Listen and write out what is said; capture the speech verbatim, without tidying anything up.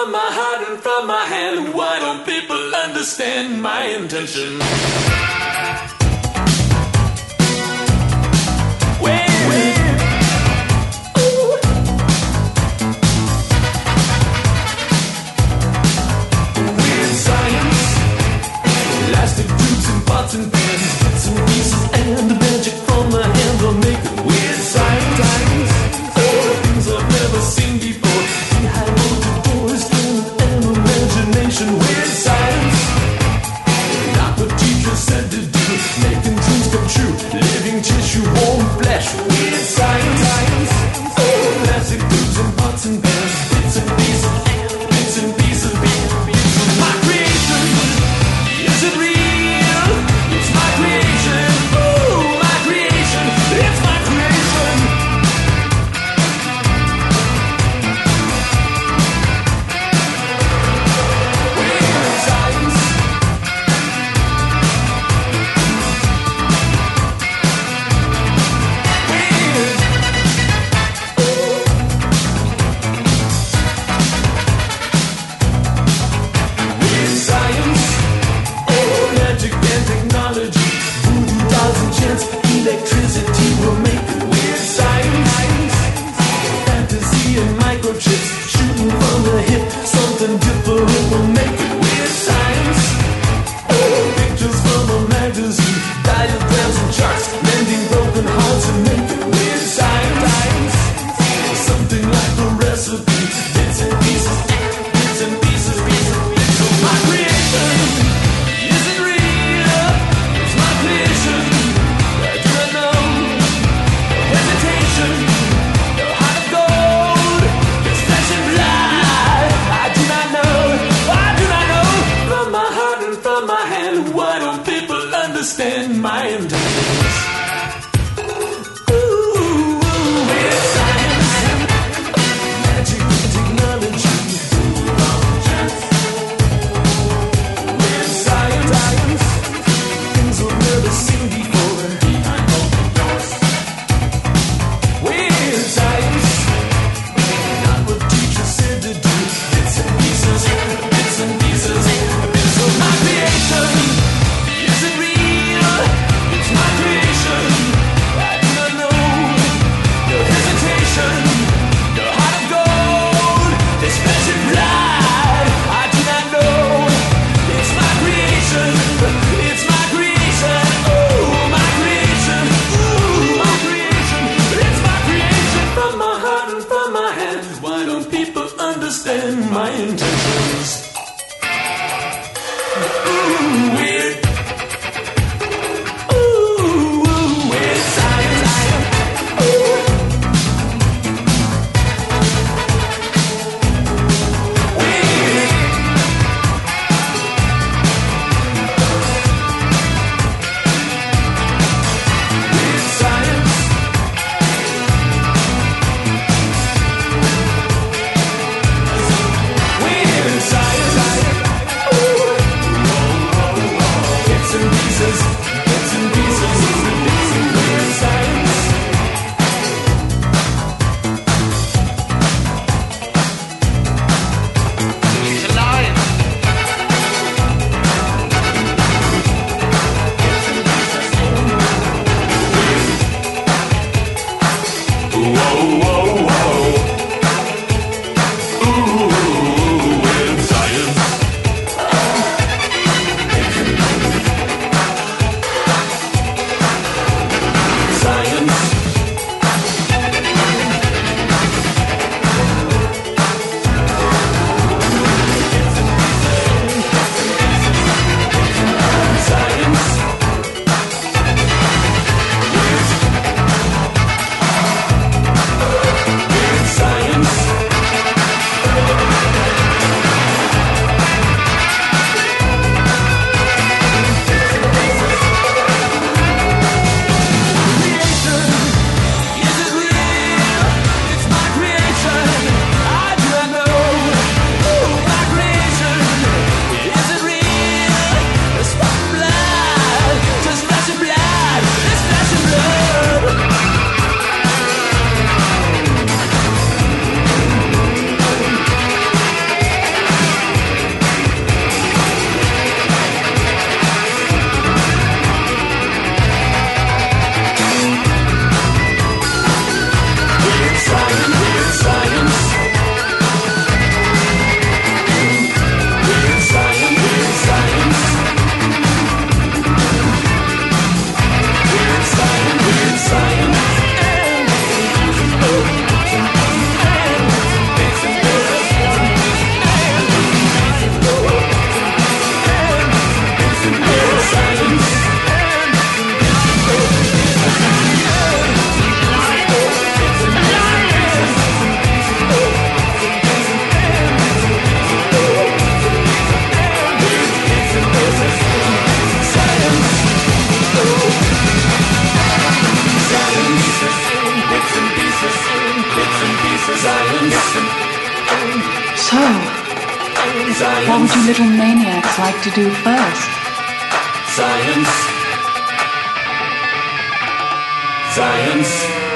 from my heart and from my hand. Why don't people understand my intention? Pots and pans, bits and pieces, and the magic from my hand will make it weird science. All the things I've never seen before, behind motor doors, in an imagination. Weird science, not what teachers said to do, making dreams come true, living tissue, warm flesh. Weird science, oh, plastic tubes and pots and pans, bits and pieces, bits and pieces, bits and pieces. My creation, is it real? Electricity will make it weird science. Fantasy and microchips shooting from the hip. Something different will make it weird science. Oh, pictures from a magazine, diagrams and charts, mending broken hearts and make it weird science. Something like a recipe, bits and pieces, bits and pieces, pieces, pieces. My creation isn't real. It's my creation. Understand my intentions. Ooh, weird science, magic technology. Weird science, things we've never seen before. Behind open doors. Weird science, not what teachers said to do. Bits and pieces, bits and pieces, bits of my creation. Understand my intentions. Ooh, weird. Ooh, weird science. Ooh. Weird. Weird science. Weird science. Ooh. Science. What would you little maniacs like to do first? Science. Science.